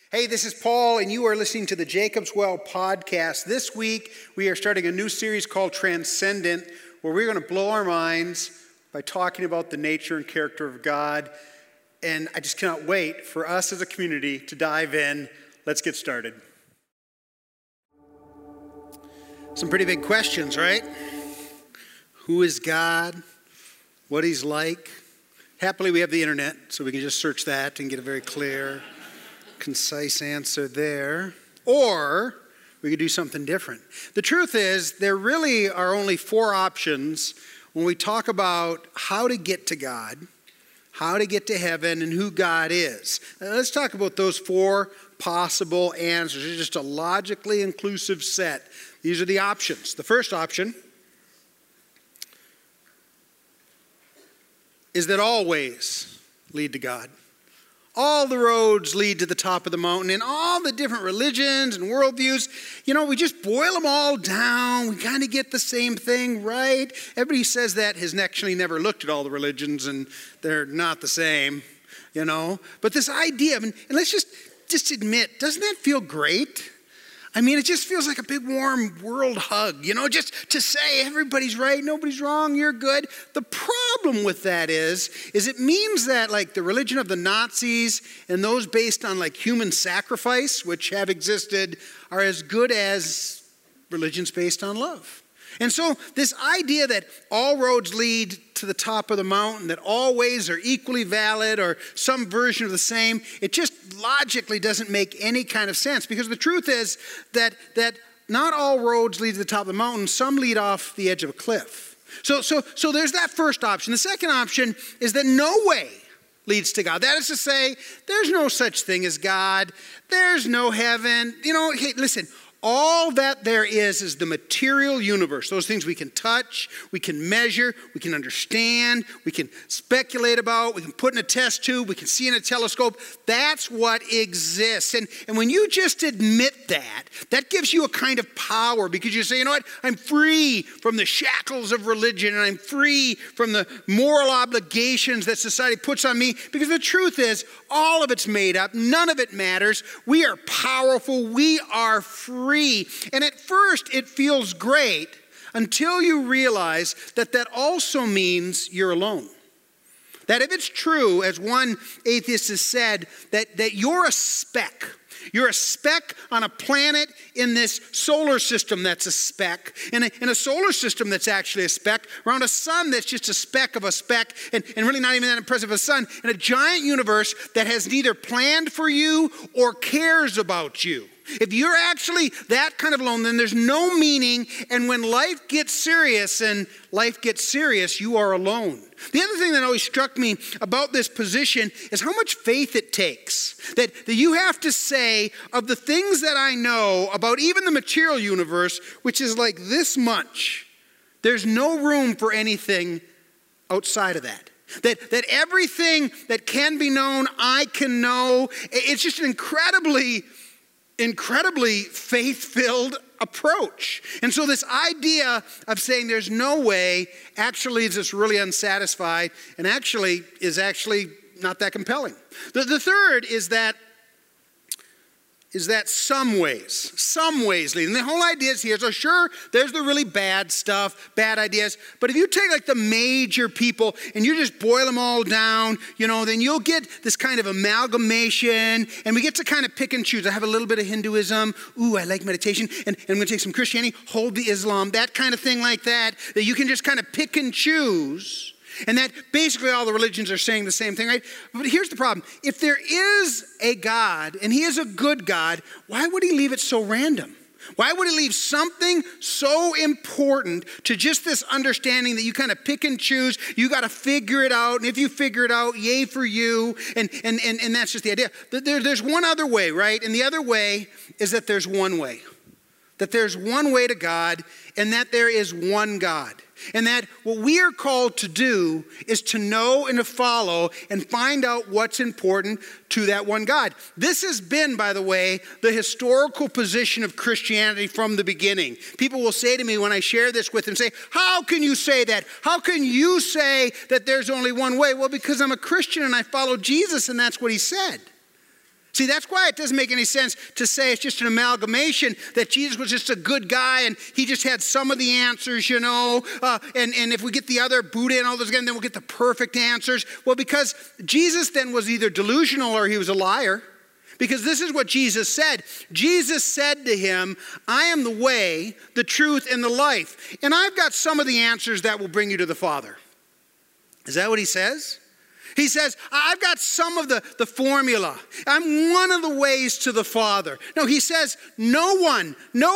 Hey, this is Paul, and you are listening to the Jacob's Well podcast. This week, we are starting a new series called Transcendent, where we're going to blow our minds by talking about the nature and character of God. And I just cannot wait for us as a community to dive in. Let's get started. Some pretty big questions, right? Who is God? What he's like? Happily, we have the internet, so we can just search that and get a very clear, concise answer there. Or we could do something different. The truth is, there really are only four options when we talk about how to get to God, how to get to heaven, and who God is. Now, let's talk about those four possible answers. It's just a logically inclusive set. These are the options. The first option is that all ways lead to God. All the roads lead to the top of the mountain, and all the different religions and worldviews, we just boil them all down. We kind of get the same thing, right? Everybody says that has actually never looked at all the religions, and they're not the same, But this idea, and let's just admit, doesn't that feel great? I mean, it just feels like a big warm world hug, just to say everybody's right, nobody's wrong, you're good. The problem with that is it means that like the religion of the Nazis and those based on like human sacrifice, which have existed, are as good as religions based on love. And so this idea that all roads lead to the top of the mountain, that all ways are equally valid or some version of the same, it just logically doesn't make any kind of sense. Because the truth is that not all roads lead to the top of the mountain. Some lead off the edge of a cliff. So there's that first option. The second option is that no way leads to God. That is to say, there's no such thing as God. There's no heaven. Hey, listen. All that there is the material universe. Those things we can touch, we can measure, we can understand, we can speculate about, we can put in a test tube, we can see in a telescope. That's what exists. And when you just admit that gives you a kind of power because you say, you know what? I'm free from the shackles of religion and I'm free from the moral obligations that society puts on me, because the truth is all of it's made up. None of it matters. We are powerful. We are free. And at first it feels great until you realize that also means you're alone. That if it's true, as one atheist has said, that you're a speck. You're a speck on a planet in this solar system that's a speck, in a solar system that's actually a speck, around a sun that's just a speck of a speck, and really not even that impressive a sun, in a giant universe that has neither planned for you or cares about you. If you're actually that kind of alone, then there's no meaning, and when life gets serious, you are alone. The other thing that always struck me about this position is how much faith it takes. That you have to say, of the things that I know about even the material universe, which is like this much, there's no room for anything outside of that. That everything that can be known, I can know. It's just an incredibly faith-filled approach. And so this idea of saying there's no way actually is just really unsatisfied and is not that compelling. The third is that some ways lead. And the whole idea is here, so sure, there's the really bad stuff, bad ideas, but if you take like the major people and you just boil them all down, then you'll get this kind of amalgamation, and we get to kind of pick and choose. I have a little bit of Hinduism, I like meditation, and I'm going to take some Christianity, hold the Islam, that kind of thing like that you can just kind of pick and choose. And that basically all the religions are saying the same thing, right? But here's the problem. If there is a God, and he is a good God, why would he leave it so random? Why would he leave something so important to just this understanding that you kind of pick and choose? You got to figure it out. And if you figure it out, yay for you. And that's just the idea. There's one other way, right? And the other way is that there's one way. That there's one way to God, and that there is one God. And that what we are called to do is to know and to follow and find out what's important to that one God. This has been, by the way, the historical position of Christianity from the beginning. People will say to me when I share this with them, say, how can you say that? How can you say that there's only one way? Well, because I'm a Christian and I follow Jesus, and that's what he said. See, that's why it doesn't make any sense to say it's just an amalgamation, that Jesus was just a good guy and he just had some of the answers, and if we get the other Buddha and all those again, then we'll get the perfect answers. Well, because Jesus then was either delusional or he was a liar. Because this is what Jesus said. Jesus said to him, I am the way, the truth, and the life. And I've got some of the answers that will bring you to the Father. Is that what he says? He says, I've got some of the formula. I'm one of the ways to the Father. No, he says, no one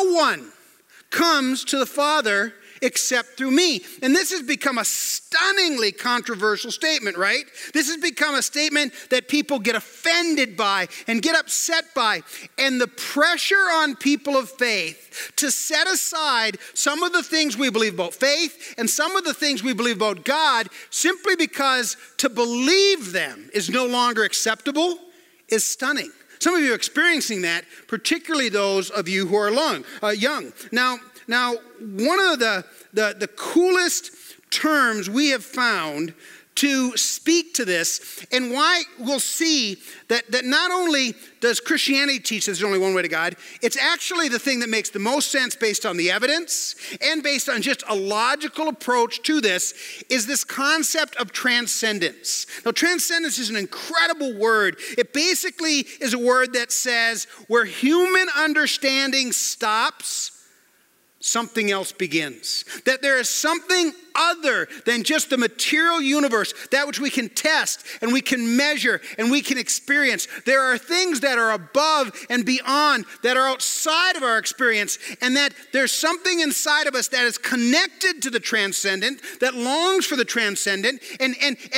comes to the Father except through me. And this has become a stunningly controversial statement, right? This has become a statement that people get offended by and get upset by. And the pressure on people of faith to set aside some of the things we believe about faith and some of the things we believe about God simply because to believe them is no longer acceptable is stunning. Some of you are experiencing that, particularly those of you who are young. Now, one of the coolest terms we have found to speak to this, and why we'll see that not only does Christianity teach there's only one way to God, it's actually the thing that makes the most sense based on the evidence and based on just a logical approach to this, is this concept of transcendence. Now, transcendence is an incredible word. It basically is a word that says where human understanding stops, something else begins. That there is something other than just the material universe, that which we can test and we can measure and we can experience. There are things that are above and beyond, that are outside of our experience, and that there's something inside of us that is connected to the transcendent, that longs for the transcendent, and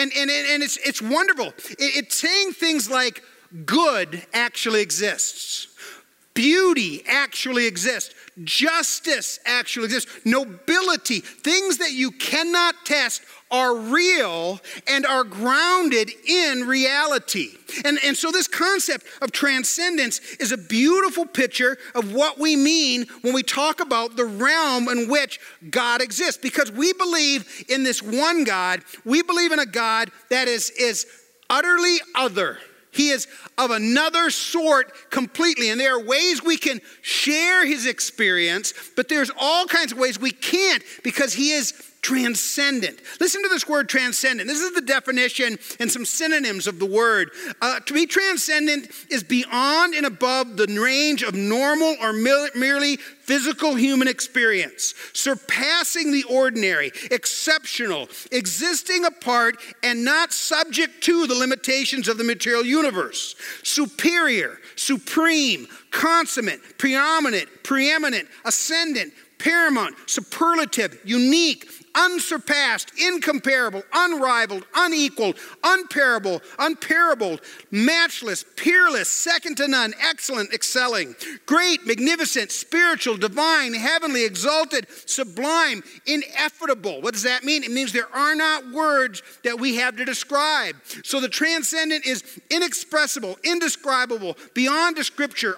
it's wonderful. It's saying things like good actually exists. Beauty actually exists. Justice actually exists. Nobility, things that you cannot test, are real and are grounded in reality. And so this concept of transcendence is a beautiful picture of what we mean when we talk about the realm in which God exists. Because we believe in this one God. We believe in a God that is utterly other. He is of another sort completely. And there are ways we can share his experience, but there's all kinds of ways we can't because he is transcendent. Listen to this word transcendent. This is the definition and some synonyms of the word. To be transcendent is beyond and above the range of normal or merely physical human experience, surpassing the ordinary, exceptional, existing apart and not subject to the limitations of the material universe, superior, supreme, consummate, preeminent, ascendant, paramount, superlative, unique, unsurpassed, incomparable, unrivaled, unequaled, unparalleled, matchless, peerless, second to none, excellent, excelling, great, magnificent, spiritual, divine, heavenly, exalted, sublime, ineffable. What does that mean? It means there are not words that we have to describe. So the transcendent is inexpressible, indescribable, beyond description,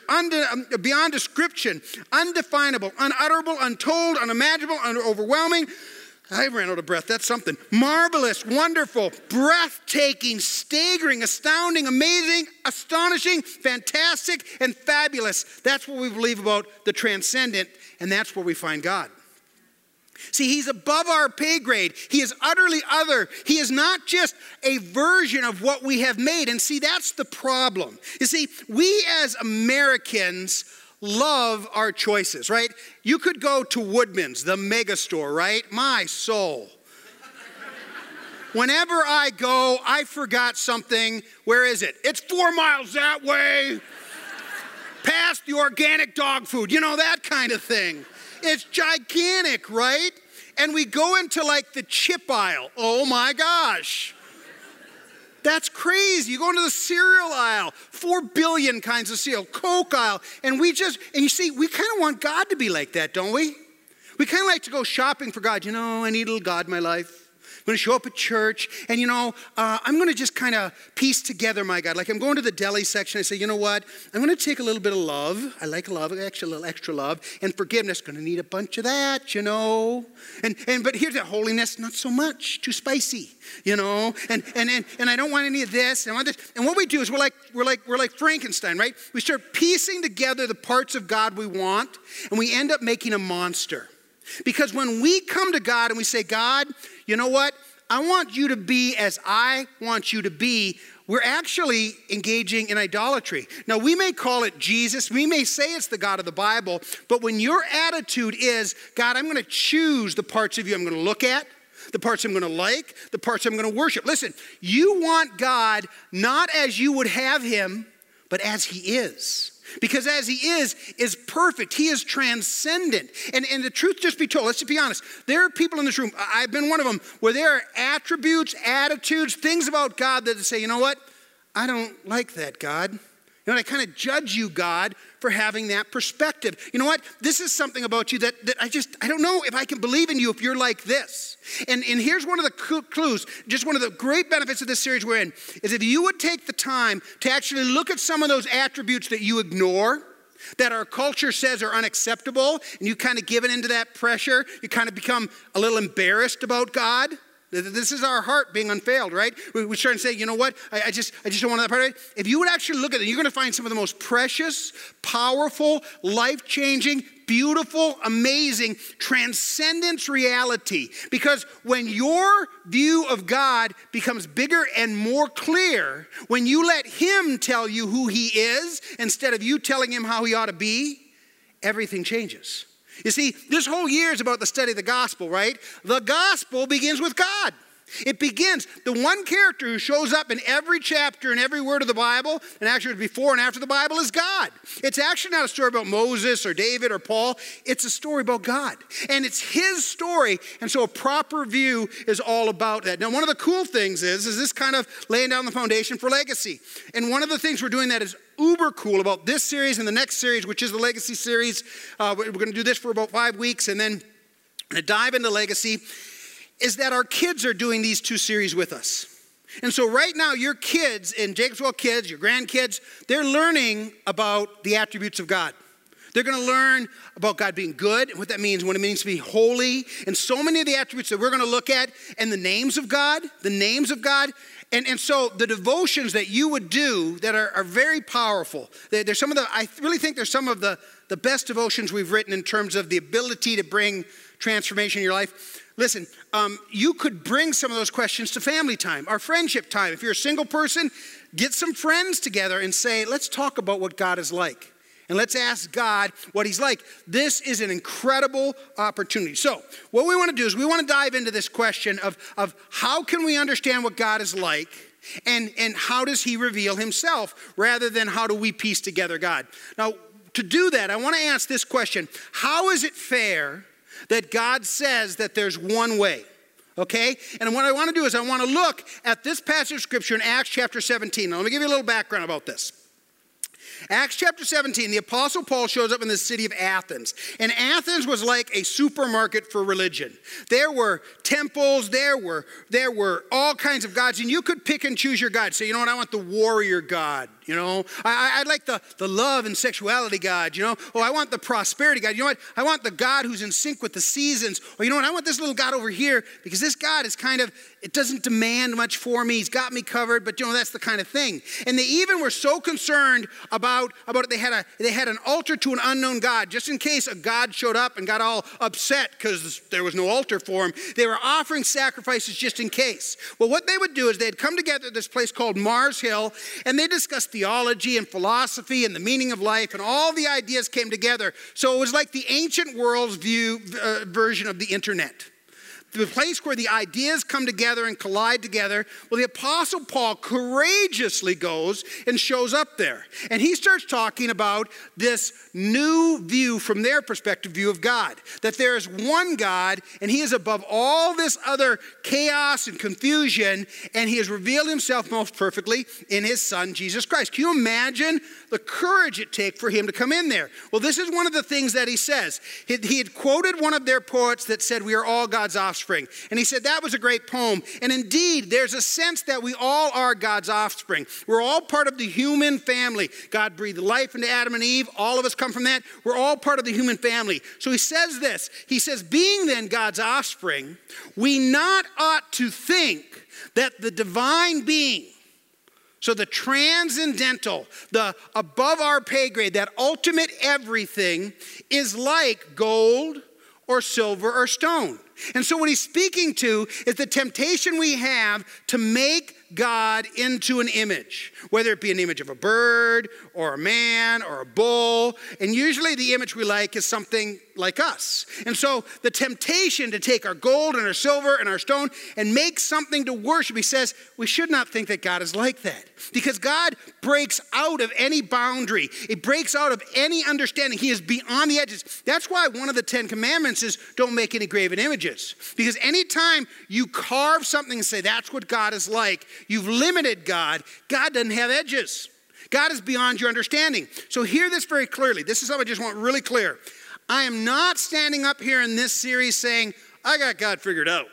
undefinable, unutterable, untold, unimaginable, overwhelming. I ran out of breath. That's something. Marvelous, wonderful, breathtaking, staggering, astounding, amazing, astonishing, fantastic, and fabulous. That's what we believe about the transcendent, and that's where we find God. See, he's above our pay grade. He is utterly other. He is not just a version of what we have made. And see, that's the problem. You see, we as Americans love our choices, right? You could go to Woodman's, the mega store, right? My soul. Whenever I go, I forgot something. Where is it? It's 4 miles that way. Past the organic dog food. You know, that kind of thing. It's gigantic, right? And we go into like the chip aisle. Oh my gosh. That's crazy. You go into the cereal aisle, 4 billion kinds of cereal, Coke aisle, and you see, we kind of want God to be like that, don't we? We kind of like to go shopping for God. You know, I need a little God in my life. I'm going to show up at church, and I'm going to just kind of piece together my God. Like I'm going to the deli section. I say, you know what? I'm going to take a little bit of love. I like love, actually a little extra love, and forgiveness. Going to need a bunch of that, But here's that holiness, not so much, too spicy, And I don't want any of this. And I want this. And what we do is we're like Frankenstein, right? We start piecing together the parts of God we want, and we end up making a monster. Because when we come to God and we say, God, you know what? I want you to be as I want you to be. We're actually engaging in idolatry. Now, we may call it Jesus. We may say it's the God of the Bible. But when your attitude is, God, I'm going to choose the parts of you I'm going to look at, the parts I'm going to like, the parts I'm going to worship. Listen, you want God not as you would have him, but as he is. Because as he is perfect. He is transcendent. And the truth just be told, let's just be honest. There are people in this room, I've been one of them, where there are attributes, attitudes, things about God that say, you know what? I don't like that, God. I kind of judge you, God, for having that perspective. You know what? This is something about you that I don't know if I can believe in you if you're like this. And here's one of the clues, just one of the great benefits of this series we're in, is if you would take the time to actually look at some of those attributes that you ignore, that our culture says are unacceptable, and you kind of give it into that pressure, you kind of become a little embarrassed about God. This is our heart being unfailed, right? We start to say, you know what? I just don't want that part of it. If you would actually look at it, you're going to find some of the most precious, powerful, life-changing, beautiful, amazing, transcendence reality. Because when your view of God becomes bigger and more clear, when you let him tell you who he is instead of you telling him how he ought to be, everything changes. You see, this whole year is about the study of the gospel, right? The gospel begins with God. It begins, the one character who shows up in every chapter and every word of the Bible, and actually before and after the Bible, is God. It's actually not a story about Moses or David or Paul. It's a story about God. And it's his story, and so a proper view is all about that. Now, one of the cool things is this kind of laying down the foundation for legacy. And one of the things we're doing that is uber cool about this series and the next series, which is the Legacy series. We're going to do this for about 5 weeks, and then dive into Legacy, is that our kids are doing these 2 series with us. And so right now, your kids, and Jacobswell kids, your grandkids, they're learning about the attributes of God. They're going to learn about God being good and what that means, what it means to be holy, and so many of the attributes that we're going to look at, and the names of God. And so the devotions that you would do that are very powerful. There's some of I really think there's some of the best devotions we've written in terms of the ability to bring transformation in your life. Listen, you could bring some of those questions to family time, our friendship time. If you're a single person, get some friends together and say, let's talk about what God is like. And let's ask God what he's like. This is an incredible opportunity. So what we want to do is we want to dive into this question of how can we understand what God is like, and how does he reveal himself, rather than how do we piece together God. Now, to do that, I want to ask this question. How is it fair that God says that there's one way? Okay? And what I want to do is I want to look at this passage of Scripture in Acts chapter 17. Now, let me give you a little background about this. Acts chapter 17, the Apostle Paul shows up in the city of Athens. And Athens was like a supermarket for religion. There were temples, there were all kinds of gods, and you could pick and choose your god. Say, you know what, I want the warrior god. I like the love and sexuality God, Oh, I want the prosperity God. You know what? I want the God who's in sync with the seasons. Or you know what? I want this little God over here because this God is it doesn't demand much for me. He's got me covered, but that's the kind of thing. And they even were so concerned about it. They had an altar to an unknown God, just in case a God showed up and got all upset because there was no altar for him. They were offering sacrifices just in case. Well, what they would do is they'd come together at this place called Mars Hill, and they discussed theology and philosophy and the meaning of life, and all the ideas came together. So it was like the ancient world's version of the internet. The place where the ideas come together and collide together. Well, the Apostle Paul courageously goes and shows up there. And he starts talking about this new view from their perspective, view of God. That there is one God, and he is above all this other chaos and confusion, and he has revealed himself most perfectly in his Son, Jesus Christ. Can you imagine the courage it takes for him to come in there? Well, this is one of the things that he says. He had quoted one of their poets that said, we are all God's offspring. offspring. And he said that was a great poem. And indeed, there's a sense that we all are God's offspring. We're all part of the human family. God breathed life into Adam and Eve. All of us come from that. We're all part of the human family. So he says this. He says, being then God's offspring, we not ought to think that the divine being, so the transcendental, the above our pay grade, that ultimate everything, is like gold or silver or stone. And so what he's speaking to is the temptation we have to make God into an image, whether it be an image of a bird or a man or a bull. And usually the image we like is something like us. And so the temptation to take our gold and our silver and our stone and make something to worship, he says, we should not think that God is like that. Because God breaks out of any boundary. It breaks out of any understanding. He is beyond the edges. That's why one of the 10 commandments is don't make any graven images. Because anytime you carve something and say that's what God is like, you've limited God. God doesn't have edges. God is beyond your understanding. So hear this very clearly. This is something I just want really clear. I am not standing up here in this series saying, I got God figured out.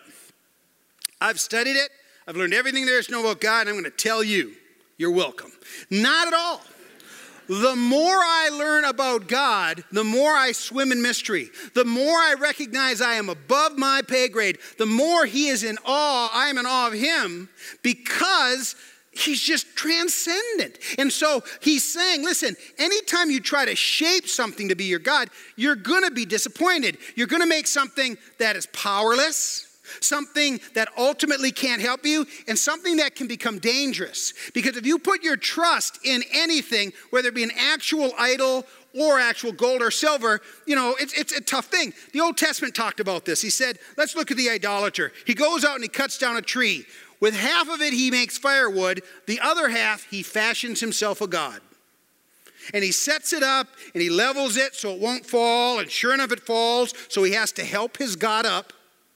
I've studied it. I've learned everything there is to know about God, and I'm going to tell you, you're welcome. Not at all. The more I learn about God, the more I swim in mystery. The more I recognize I am above my pay grade, the more he is in awe, I am in awe of him, because he's just transcendent. And so he's saying, listen, anytime you try to shape something to be your God, you're going to be disappointed. You're going to make something that is powerless, something that ultimately can't help you, and something that can become dangerous. Because if you put your trust in anything, whether it be an actual idol or actual gold or silver, it's a tough thing. The Old Testament talked about this. He said, let's look at the idolater. He goes out and he cuts down a tree. With half of it, he makes firewood. The other half, he fashions himself a god. And he sets it up and he levels it so it won't fall. And sure enough, it falls. So he has to help his god up.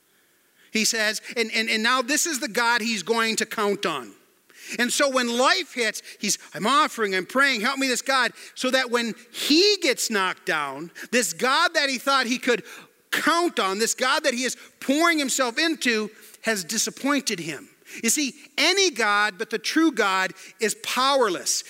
He says, and now this is the God he's going to count on. And so when life hits, I'm offering, I'm praying, help me this God, so that when he gets knocked down, this God that he thought he could count on, this God that he is pouring himself into, has disappointed him. You see, any God but the true God is powerless,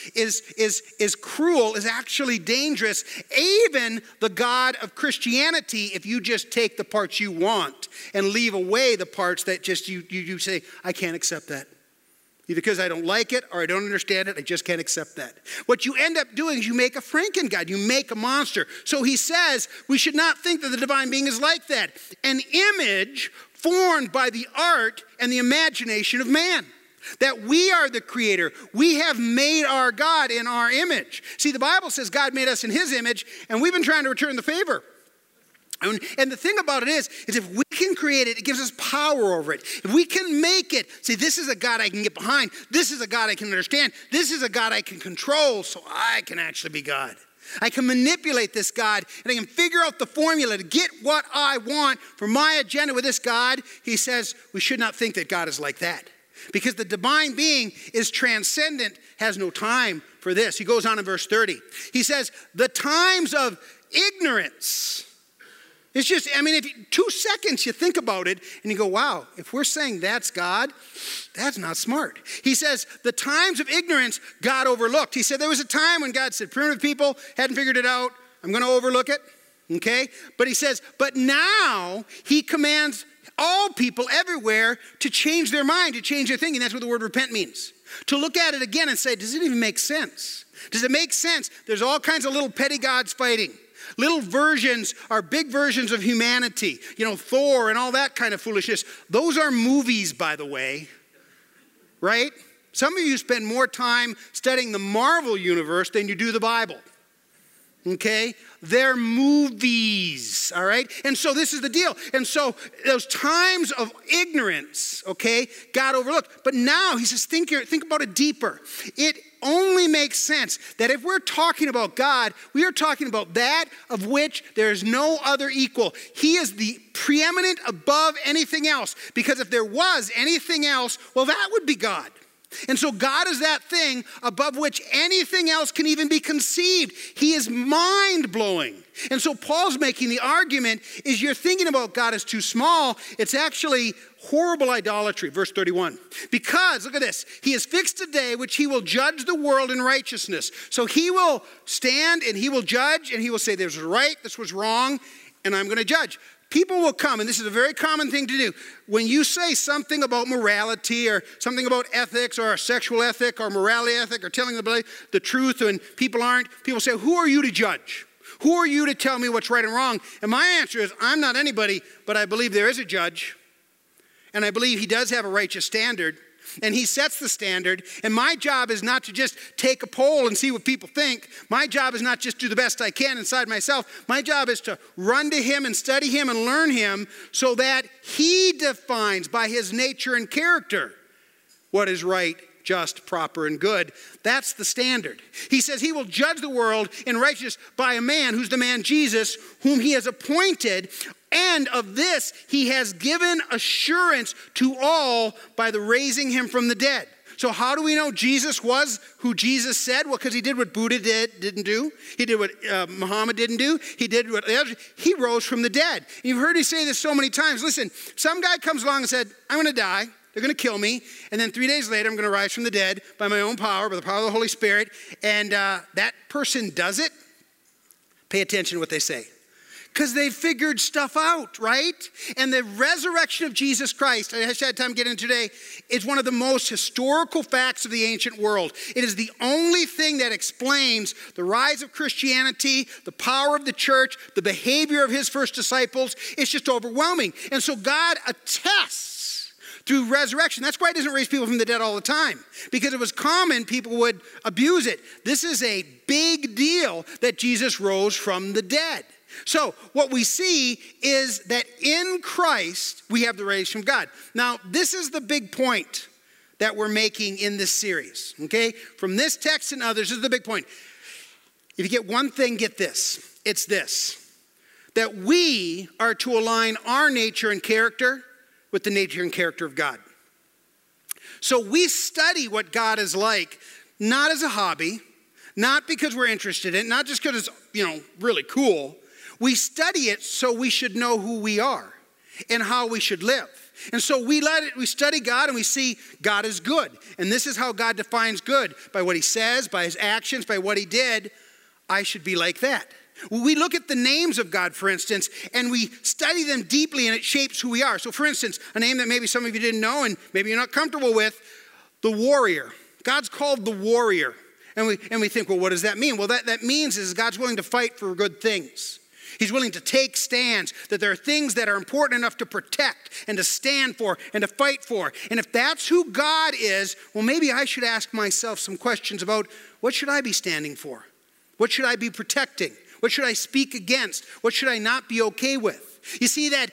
is cruel, is actually dangerous. Even the God of Christianity, if you just take the parts you want and leave away the parts that just you say, I can't accept that. Either because I don't like it or I don't understand it, I just can't accept that. What you end up doing is you make a Franken-God, you make a monster. So he says we should not think that the divine being is like that. An image formed by the art and the imagination of man. That we are the creator. We have made our God in our image. See, the Bible says God made us in his image, and we've been trying to return the favor. And the thing about it is if we can create it, it gives us power over it. If we can make it, see, this is a God I can get behind. This is a God I can understand. This is a God I can control, so I can actually be God. I can manipulate this God, and I can figure out the formula to get what I want for my agenda with this God. He says we should not think that God is like that. Because the divine being is transcendent, has no time for this. He goes on in verse 30. He says, the times of ignorance. It's just, if 2 seconds you think about it and you go, wow, if we're saying that's God, that's not smart. He says, the times of ignorance God overlooked. He said there was a time when God said, primitive people hadn't figured it out. I'm going to overlook it. Okay? But he says, but now he commands all people everywhere to change their mind, to change their thinking. That's what the word repent means. To look at it again and say, does it even make sense? Does it make sense? There's all kinds of little petty gods fighting. Little versions are big versions of humanity. Thor and all that kind of foolishness. Those are movies, by the way. Right? Some of you spend more time studying the Marvel universe than you do the Bible. Okay? They're movies, all right? And so this is the deal. And so those times of ignorance, okay, God overlooked. But now he says, think about it deeper. It only makes sense that if we're talking about God, we are talking about that of which there is no other equal. He is the preeminent above anything else. Because if there was anything else, well, that would be God. And so God is that thing above which anything else can even be conceived. He is mind-blowing. And so Paul's making the argument is you're thinking about God as too small. It's actually horrible idolatry. Verse 31. Because, look at this, he has fixed a day which he will judge the world in righteousness. So he will stand and he will judge and he will say this was right, this was wrong, and I'm going to judge. People will come, and this is a very common thing to do. When you say something about morality or something about ethics or a sexual ethic or morality ethic or telling the truth when people aren't, people say, who are you to judge? Who are you to tell me what's right and wrong? And my answer is, I'm not anybody, but I believe there is a judge. And I believe he does have a righteous standard. And he sets the standard. And my job is not to just take a poll and see what people think. My job is not just do the best I can inside myself. My job is to run to him and study him and learn him so that he defines by his nature and character what is right, just, proper, and good. That's the standard. He says he will judge the world in righteousness by a man who's the man Jesus, whom he has appointed. And of this, he has given assurance to all by the raising him from the dead. So how do we know Jesus was who Jesus said? Well, because he did what Buddha didn't do. He did what Muhammad didn't do. He rose from the dead. And you've heard me say this so many times. Listen, some guy comes along and said, I'm going to die. They're going to kill me. And then 3 days later, I'm going to rise from the dead by my own power, by the power of the Holy Spirit. And that person does it. Pay attention to what they say. Because they figured stuff out, right? And the resurrection of Jesus Christ, I had time to get into today, is one of the most historical facts of the ancient world. It is the only thing that explains the rise of Christianity, the power of the church, the behavior of his first disciples. It's just overwhelming. And so God attests through resurrection. That's why he doesn't raise people from the dead all the time. Because it was common, people would abuse it. This is a big deal that Jesus rose from the dead. So what we see is that in Christ, we have the resurrection from God. Now, this is the big point that we're making in this series, okay? From this text and others, this is the big point. If you get one thing, get this. It's this, that we are to align our nature and character with the nature and character of God. So we study what God is like, not as a hobby, not because we're interested in it, not just because it's, really cool. We study it so we should know who we are and how we should live. And so we study God and we see God is good. And this is how God defines good. By what he says, by his actions, by what he did. I should be like that. We look at the names of God, for instance, and we study them deeply and it shapes who we are. So for instance, a name that maybe some of you didn't know and maybe you're not comfortable with, the warrior. God's called the warrior. And we think, well, what does that mean? Well, that means is God's willing to fight for good things. He's willing to take stands, that there are things that are important enough to protect and to stand for and to fight for. And if that's who God is, well, maybe I should ask myself some questions about what should I be standing for? What should I be protecting? What should I speak against? What should I not be okay with? You see that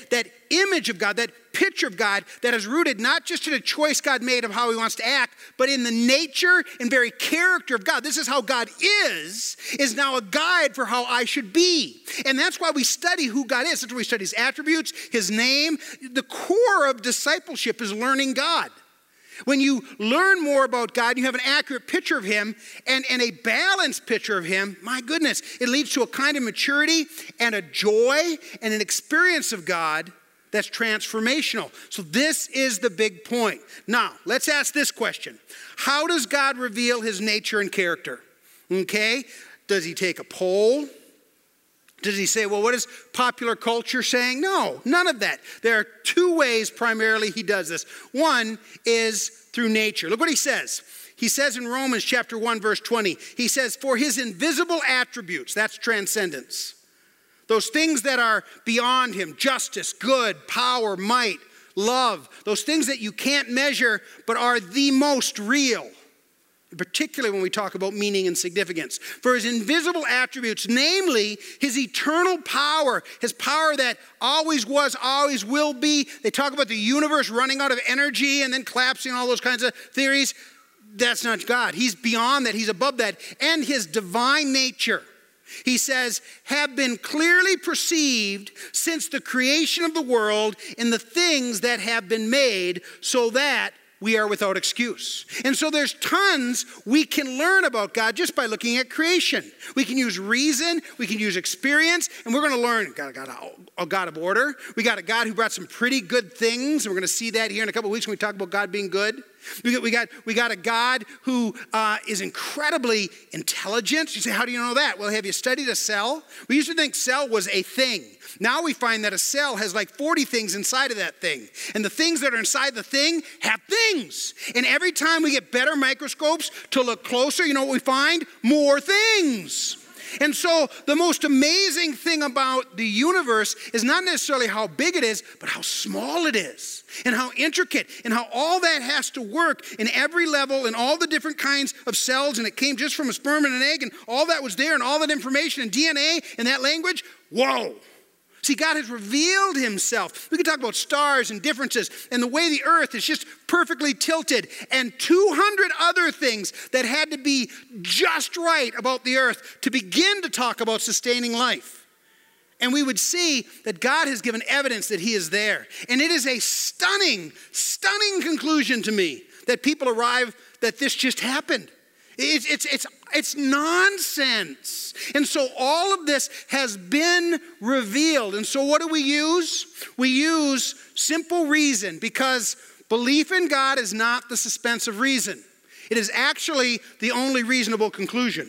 image of God, that picture of God that is rooted not just in a choice God made of how he wants to act, but in the nature and very character of God. This is how God is now a guide for how I should be. And that's why we study who God is. That's why we study his attributes, his name. The core of discipleship is learning God. When you learn more about God, you have an accurate picture of him and a balanced picture of him, my goodness, it leads to a kind of maturity and a joy and an experience of God that's transformational. So this is the big point. Now, let's ask this question. How does God reveal his nature and character? Okay? Does he take a poll? Does he say, well, what is popular culture saying? No, none of that. There are two ways primarily he does this. One is through nature. Look what he says. He says in Romans chapter 1, verse 20, he says, for his invisible attributes, that's transcendence. Those things that are beyond him, justice, good, power, might, love, those things that you can't measure but are the most real. Particularly when we talk about meaning and significance. For his invisible attributes, namely his eternal power, his power that always was, always will be. They talk about the universe running out of energy and then collapsing, all those kinds of theories. That's not God. He's beyond that. He's above that. And his divine nature, he says, have been clearly perceived since the creation of the world in the things that have been made, so that we are without excuse. And so there's tons we can learn about God just by looking at creation. We can use reason, we can use experience, and we're going to learn a God of order. We got a God who brought some pretty good things, and we're going to see that here in a couple of weeks when we talk about God being good. We got a God who is incredibly intelligent. You say, how do you know that? Well, have you studied a cell? We used to think cell was a thing. Now we find that a cell has like 40 things inside of that thing. And the things that are inside the thing have things. And every time we get better microscopes to look closer, you know what we find? More things. And so the most amazing thing about the universe is not necessarily how big it is, but how small it is and how intricate and how all that has to work in every level and all the different kinds of cells. And it came just from a sperm and an egg and all that was there and all that information and DNA and that language. Whoa. See, God has revealed himself. We could talk about stars and differences and the way the earth is just perfectly tilted and 200 other things that had to be just right about the earth to begin to talk about sustaining life. And we would see that God has given evidence that he is there. And it is a stunning, stunning conclusion to me that people arrive that this just happened. It's nonsense. And so all of this has been revealed. And so what do we use? We use simple reason because belief in God is not the suspense of reason. It is actually the only reasonable conclusion.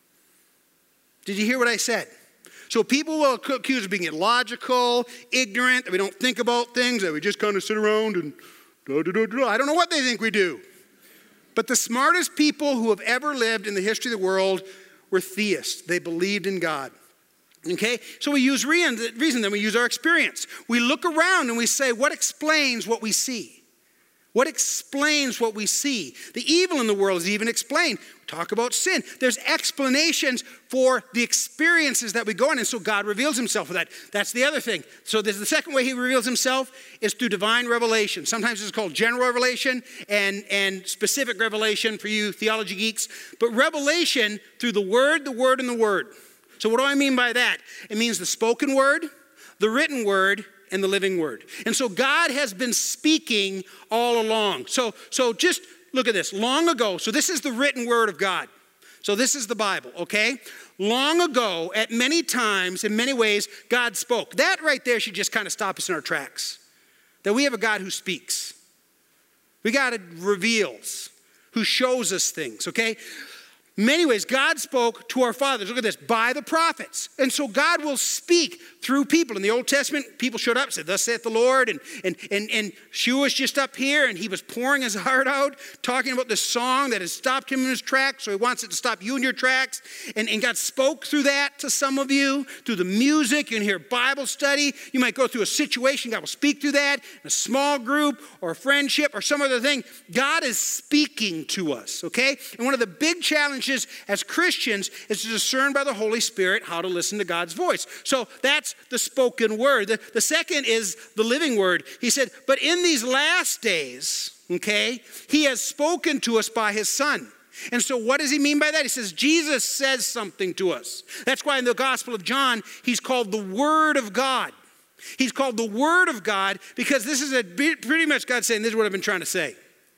Did you hear what I said? So people will accuse us of being illogical, ignorant, that we don't think about things, that we just kind of sit around and I don't know what they think we do. But the smartest people who have ever lived in the history of the world were theists. They believed in God. Okay? So we use reason, then we use our experience. We look around and we say, what explains what we see? What explains what we see? The evil in the world is even explained. We talk about sin. There's explanations for the experiences that we go on. And so God reveals himself with that. That's the other thing. So there's the second way he reveals himself is through divine revelation. Sometimes it's called general revelation and specific revelation for you theology geeks. But revelation through the Word, and the Word. So what do I mean by that? It means the spoken word, the written word, and the living word. And so God has been speaking all along. So just look at this. Long ago, so this is the written word of God. So this is the Bible, okay? Long ago, at many times, in many ways, God spoke. That right there should just kind of stop us in our tracks. That we have a God who speaks. We got who reveals, who shows us things, okay? Many ways, God spoke to our fathers, look at this, by the prophets. And so God will speak through people. In the Old Testament, people showed up and said, thus saith the Lord. And Shua was just up here and he was pouring his heart out, talking about this song that has stopped him in his tracks. So he wants it to stop you in your tracks. And God spoke through that to some of you, through the music. You can hear Bible study. You might go through a situation. God will speak through that in a small group or a friendship or some other thing. God is speaking to us, okay? And one of the big challenges as Christians is to discern by the Holy Spirit how to listen to God's voice. So that's the spoken word. The second is the living word. He said, but in these last days, okay, he has spoken to us by his Son. And so what does he mean by that? He says, Jesus says something to us. That's why in the Gospel of John, he's called the Word of God. He's called the Word of God because this is pretty much God saying, this is what I've been trying to say.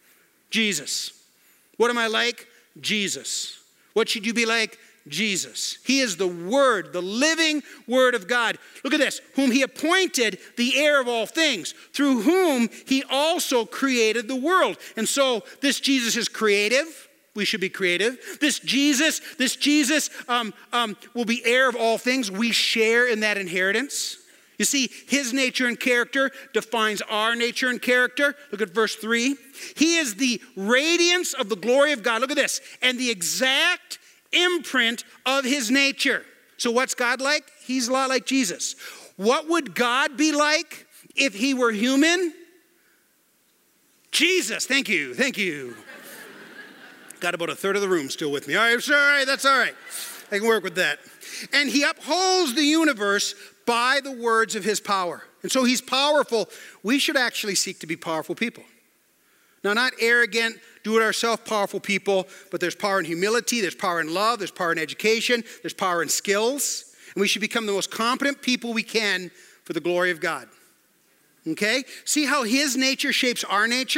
Jesus. What am I like? Jesus. What should you be like? Jesus. He is the Word, the living Word of God. Look at this. Whom he appointed the heir of all things, through whom he also created the world. And so this Jesus is creative. We should be creative. This Jesus will be heir of all things. We share in that inheritance. You see, his nature and character defines our nature and character. Look at verse 3. He is the radiance of the glory of God. Look at this. And the exact imprint of his nature. So what's God like? He's a lot like Jesus. What would God be like if he were human? Jesus. Thank you. Got about a third of the room still with me. All right, that's all right. I can work with that. And he upholds the universe by the words of his power. And so he's powerful. We should actually seek to be powerful people. Now, not arrogant, do-it-ourselves powerful people, but there's power in humility, there's power in love, there's power in education, there's power in skills. And we should become the most competent people we can for the glory of God. Okay? See how his nature shapes our nature?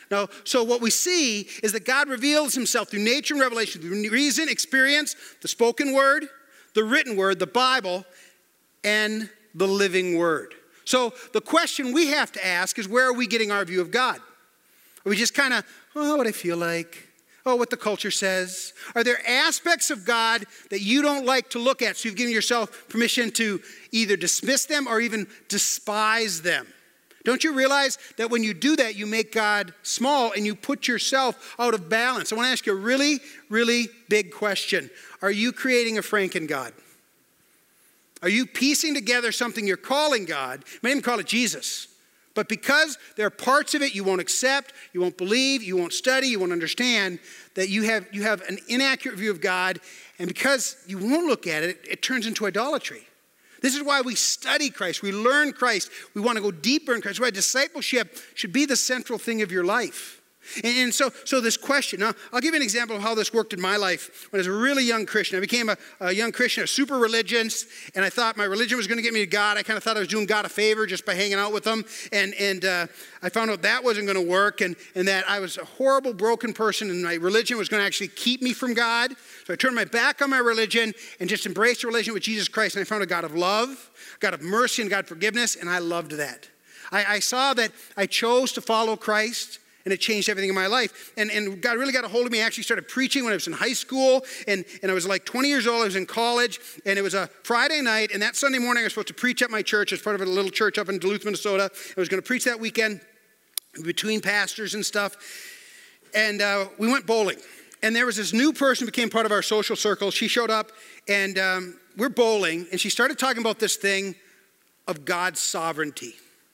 Now, so what we see is that God reveals himself through nature and revelation, through reason, experience, the spoken word, the written word, the Bible, and the living word. So the question we have to ask is, where are we getting our view of God? Are we just kind of, oh, what I feel like, oh, what the culture says? Are there aspects of God that you don't like to look at, so you've given yourself permission to either dismiss them or even despise them? Don't you realize that when you do that, you make God small and you put yourself out of balance? I want to ask you a really, really big question. Are you creating a Franken God? Are you piecing together something you're calling God? You might even call it Jesus. But because there are parts of it you won't accept, you won't believe, you won't study, you won't understand, that you have an inaccurate view of God, and because you won't look at it, it turns into idolatry. This is why we study Christ. We learn Christ. We want to go deeper in Christ. That's why discipleship should be the central thing of your life. And so this question, now I'll give you an example of how this worked in my life when I was a really young Christian. I became a young Christian, a super religious, and I thought my religion was going to get me to God. I kind of thought I was doing God a favor just by hanging out with him. And I found out that wasn't going to work, and that I was a horrible, broken person, and my religion was going to actually keep me from God. So I turned my back on my religion and just embraced a relationship with Jesus Christ, and I found a God of love, God of mercy, and God of forgiveness, and I loved that. I saw that I chose to follow Christ, and it changed everything in my life. And God really got a hold of me. I actually started preaching when I was in high school. And I was like 20 years old. I was in college. And it was a Friday night. And that Sunday morning, I was supposed to preach at my church as part of a little church up in Duluth, Minnesota. I was going to preach that weekend between pastors and stuff. And we went bowling. And there was this new person who became part of our social circle. She showed up. And we're bowling. And she started talking about this thing of God's sovereignty.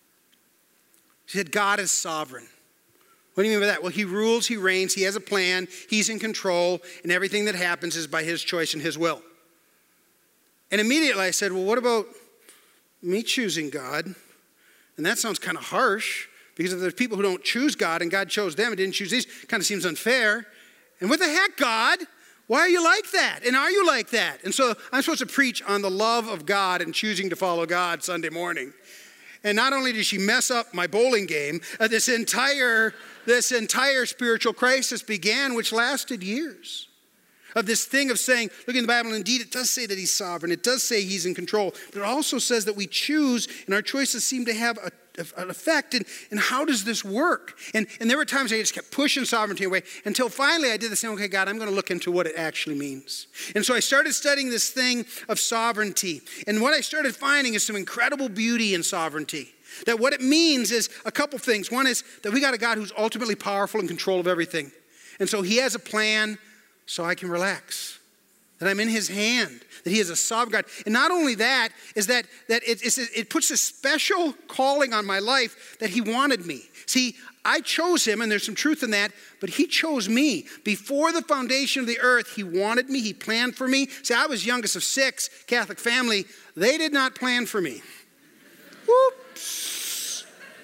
She said, God is sovereign. What do you mean by that? Well, he rules, he reigns, he has a plan, he's in control, and everything that happens is by his choice and his will. And immediately I said, well, what about me choosing God? And that sounds kind of harsh, because if there's people who don't choose God and God chose them and didn't choose these, kind of seems unfair. And what the heck, God? Why are you like that? And are you like that? And so I'm supposed to preach on the love of God and choosing to follow God Sunday morning. And not only did she mess up my bowling game, this entire spiritual crisis began, which lasted years. Of this thing of saying, look in the Bible, indeed it does say that he's sovereign. It does say he's in control. But it also says that we choose, and our choices seem to have an effect. And how does this work? And there were times I just kept pushing sovereignty away until finally I did the same. Okay, God, I'm going to look into what it actually means. And so I started studying this thing of sovereignty. And what I started finding is some incredible beauty in sovereignty. That what it means is a couple things. One is that we got a God who's ultimately powerful in control of everything. And so he has a plan so I can relax. That I'm in his hand. That he is a sovereign God. And not only that, is that it puts a special calling on my life that he wanted me. See, I chose him, and there's some truth in that, but he chose me. Before the foundation of the earth, he wanted me. He planned for me. See, I was youngest of 6, Catholic family. They did not plan for me. Whoops.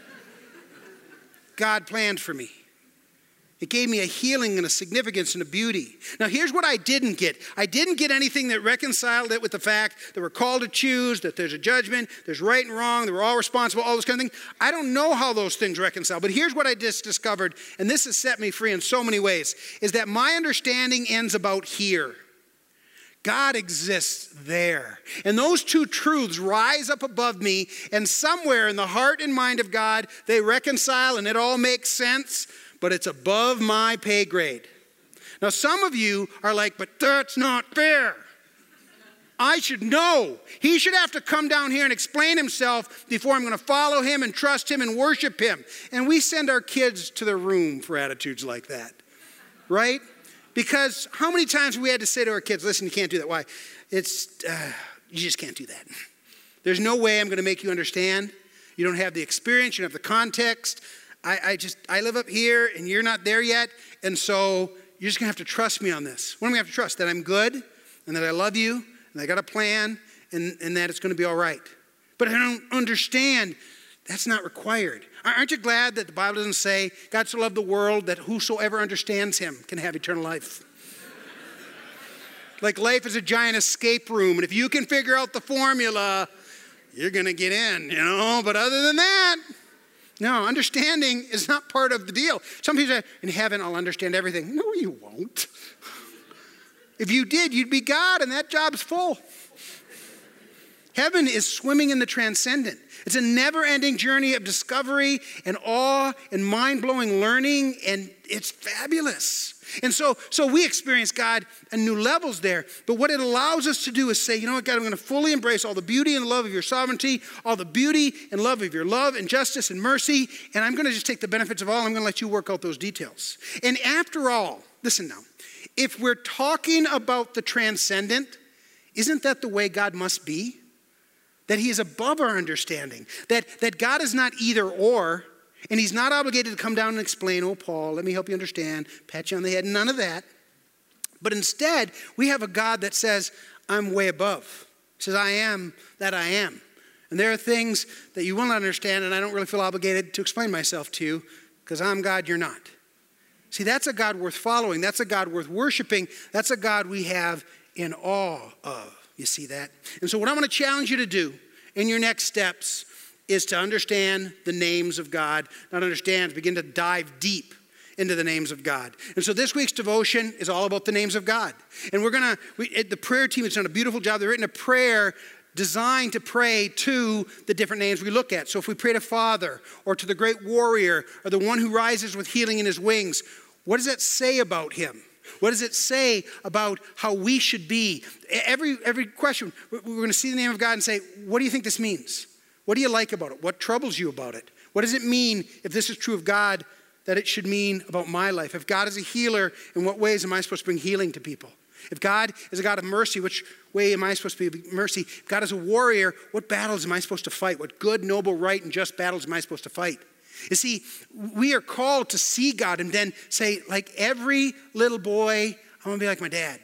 God planned for me. It gave me a healing and a significance and a beauty. Now, here's what I didn't get. I didn't get anything that reconciled it with the fact that we're called to choose, that there's a judgment, there's right and wrong, that we're all responsible, all those kind of things. I don't know how those things reconcile, but here's what I just discovered, and this has set me free in so many ways, is that my understanding ends about here. God exists there. And those two truths rise up above me, and somewhere in the heart and mind of God, they reconcile and it all makes sense, but it's above my pay grade. Now, some of you are like, but that's not fair. I should know. He should have to come down here and explain himself before I'm going to follow him and trust him and worship him. And we send our kids to their room for attitudes like that, right? Because how many times we had to say to our kids, listen, you can't do that. Why? You just can't do that. There's no way I'm going to make you understand. You don't have the experience. You don't have the context. I live up here and you're not there yet. And so you're just going to have to trust me on this. What am I going to have to trust? That I'm good and that I love you and I got a plan and that it's going to be all right. But I don't understand. That's not required. Aren't you glad that the Bible doesn't say, God so loved the world that whosoever understands him can have eternal life? Like life is a giant escape room. And if you can figure out the formula, you're going to get in, you know. But other than that, No, understanding is not part of the deal. Some people say, in heaven, I'll understand everything. No, you won't. If you did, you'd be God, and that job's full. Heaven is swimming in the transcendent. It's a never-ending journey of discovery and awe and mind-blowing learning, and it's fabulous. And so we experience God at new levels there. But what it allows us to do is say, you know what, God, I'm going to fully embrace all the beauty and love of your sovereignty, all the beauty and love of your love and justice and mercy, and I'm going to just take the benefits of all. I'm going to let you work out those details. And after all, listen now, if we're talking about the transcendent, isn't that the way God must be? That he is above our understanding, that God is not either or, and he's not obligated to come down and explain, oh, Paul, let me help you understand, pat you on the head, none of that. But instead, we have a God that says, I'm way above. He says, I am that I am. And there are things that you will not understand, and I don't really feel obligated to explain myself to you, because I'm God, you're not. See, that's a God worth following. That's a God worth worshiping. That's a God we have in awe of. You see that? And so what I want to challenge you to do in your next steps is to understand the names of God. Not understand, begin to dive deep into the names of God. And so this week's devotion is all about the names of God. And the prayer team has done a beautiful job. They've written a prayer designed to pray to the different names we look at. So if we pray to Father, or to the great warrior, or the one who rises with healing in his wings, what does that say about him? What does it say about how we should be? Every question, we're going to see the name of God and say, what do you think this means? What do you like about it? What troubles you about it? What does it mean, if this is true of God, that it should mean about my life? If God is a healer, in what ways am I supposed to bring healing to people? If God is a God of mercy, which way am I supposed to be mercy? If God is a warrior, what battles am I supposed to fight? What good, noble, right, and just battles am I supposed to fight? You see, we are called to see God and then say, like every little boy, I want to be like my dad.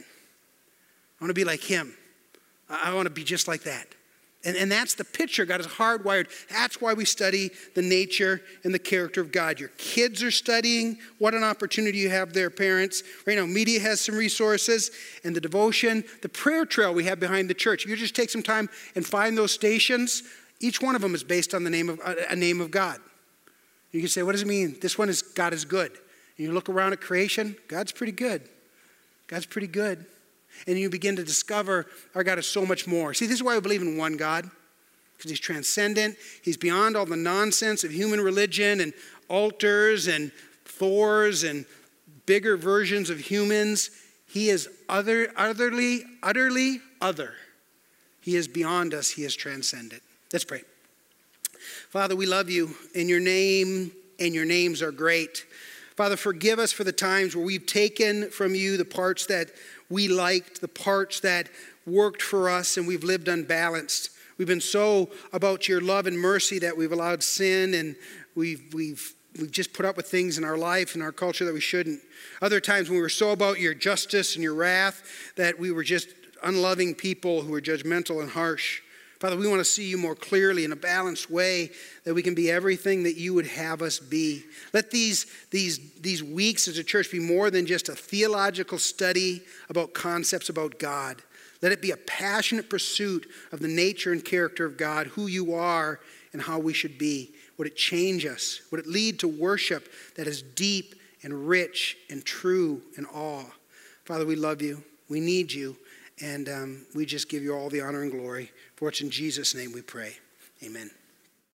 I want to be like him. I want to be just like that. And that's the picture God has hardwired. That's why we study the nature and the character of God. Your kids are studying. What an opportunity you have there, parents. Right now, media has some resources. And the devotion, the prayer trail we have behind the church. If you just take some time and find those stations, each one of them is based on the name of a name of God. You can say, what does it mean? This one is God is good. And you look around at creation, God's pretty good. God's pretty good. And you begin to discover our God is so much more. See, this is why we believe in one God, because he's transcendent. He's beyond all the nonsense of human religion and altars and Thors and bigger versions of humans. He is utterly other. He is beyond us. He is transcendent. Let's pray. Father, we love you, and your name and your names are great. Father, forgive us for the times where we've taken from you the parts that we liked, the parts that worked for us, and we've lived unbalanced. We've been so about your love and mercy that we've allowed sin, and we've just put up with things in our life and our culture that we shouldn't. Other times when we were so about your justice and your wrath that we were just unloving people who were judgmental and harsh. Father, we want to see you more clearly in a balanced way, that we can be everything that you would have us be. Let these weeks as a church be more than just a theological study about concepts about God. Let it be a passionate pursuit of the nature and character of God, who you are and how we should be. Would it change us? Would it lead to worship that is deep and rich and true and awe? Father, we love you. We need you. And we just give you all the honor and glory. For it's in Jesus' name we pray. Amen.